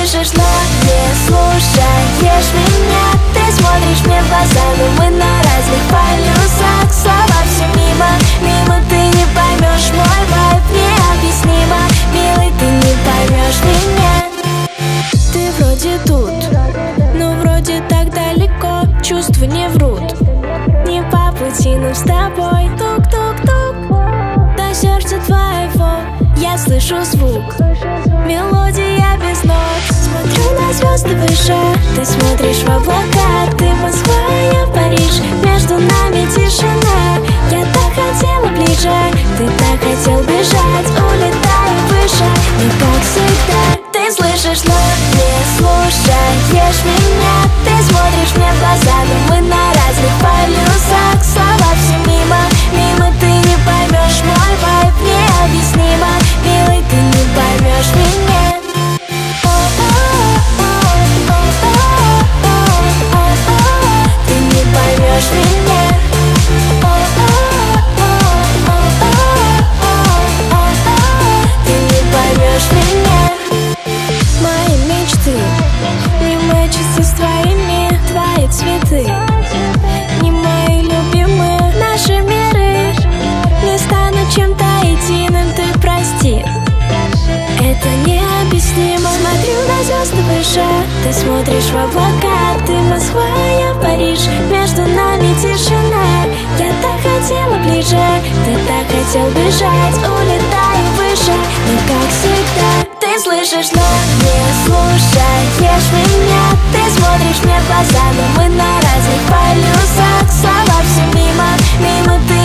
слышишь, но не слушаешь меня. Ты смотришь мне в глаза, но мы на разных полюсах. Слова все мимо, мимо, ты не поймешь мой вайб. Необъяснимо, милый, ты не поймешь меня. Ты вроде тут, но вроде так далеко. Чувства не врут, не по пути, но с тобой. Тук-тук-тук, до сердца твоего я слышу звук, мелодия без нот. Смотрю на звезды выше, ты смотришь в облака. Ты Москва, я Париж, между нами тишина. Я так хотела ближе, ты так хотел бежать. Улетаю выше, и как всегда. Ты слышишь, но не слушаешь меня. Ты смотришь мне в глаза, но мы на разных полюсах. Слова все мимо, мимо, ты не поймешь мой вайб. Необъяснимо, милый, ты не поймешь меня. Ты не поймешь меня. Ты не поймешь меня. Мои мечты не мэчатся с твоими. Твои цветы не мои любимые. Наши миры не станут чем-то единым. Ты прости, это необъяснимо. Смотрю на звезды выше, ты смотришь в облака. Ты Москва, я Париж, между нами тишина. Я так хотела ближе, ты так хотел бежать. Улетаю выше, но как всегда. Ты слышишь, но не слушаешь меня. Ты смотришь мне в глаза, но мы на разных полюсах. Слова все мимо, мимо, ты